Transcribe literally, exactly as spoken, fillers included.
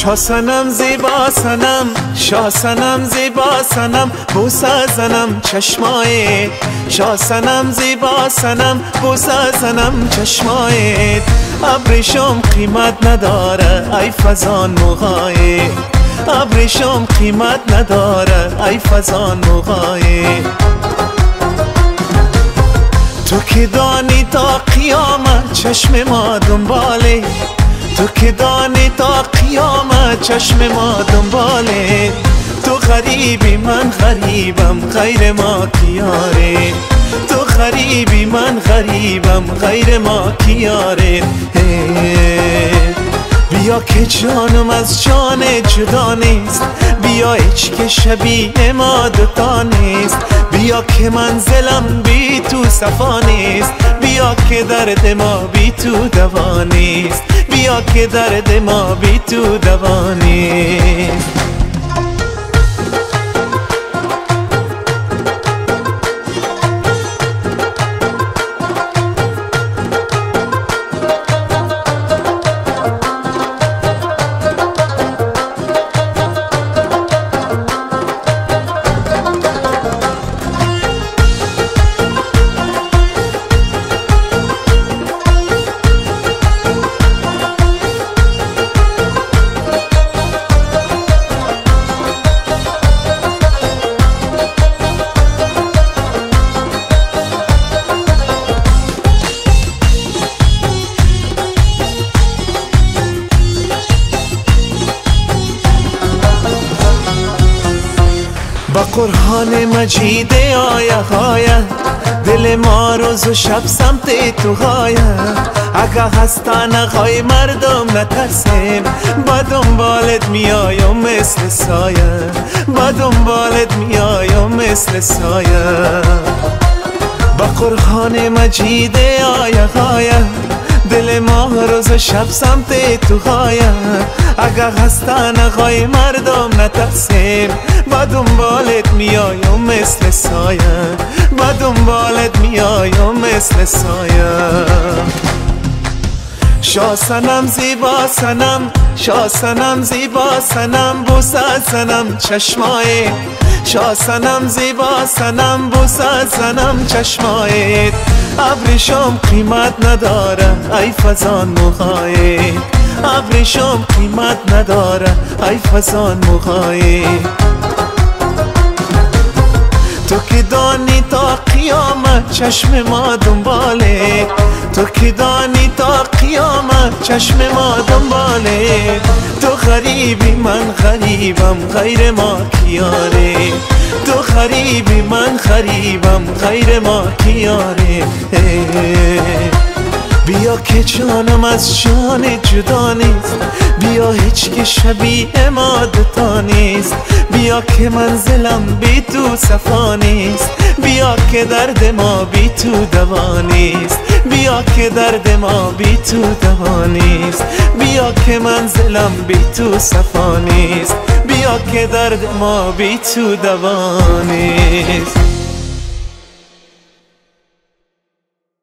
شاه صنم زیبا صنم، شاه صنم زیبا صنم، بوسه زنم چشمایت. شاه صنم زیبا صنم، بوسه زنم چشمایت. ابریشم قیمت نداره ای فزان موهایت، ابریشم قیمت نداره ای فزان موهایت. تو که دانی تا قیامت چشم ما دنباله، تو که دانی تا قیامت چشم ما دنباله. تو غریبی من غریبم غیر ما کیاره، تو غریبی من غریبم غیر ما کیاره. بیا که جانم از جان جدا نیست، بیا هیچ که شبیه ما دوتا نیست. بیا که منزلم بی تو صفا نیست، بیا که درد ما بی تو دوا نیست، بیا که درد ما بی تو دوا نیست. با قرآن مجید آیه های دل ما روز و شب سمت تو غایه. اگه هستن غای مردم نترسیم، با دنبالت میایم مثل سایه، با دنبالت میایم مثل سایه. با قرآن مجید آیه های دل ما روز و شب سمت تو غایه. اگه هستن غای مردم نترسیم، با دنبالت میایم مثل سایه، با دنبالت میایم مثل سایه. شاه صنم زیبا صنم، شاه صنم زیبا صنم، بوسه زنم چشمایت. شاه صنم زیبا صنم، بوسه زنم چشمایت. ابریشم قیمت نداره ای فزان موهایت، ابریشم قیمت نداره ای فزان موهایت. تو که دانی تا قیامت چشم ما دنباله، تو که دانی تا قیامت چشم ما دنباله. تو غریبی من غریبم غیر ما کیاره، تو غریبی من غریبم غیر ما کیاره. بیا که جانم از جان جدا نیست، بیا هیچ که شبیه ما دوتا نیست. بیا که منزلم بی تو صفا نیست، بیا که درد ما بی تو دوا نیست، بیا که درد ما بی تو دوا نیست. بیا که منزلم بی تو صفا نیست، بیا که درد ما بی تو دوا نیست.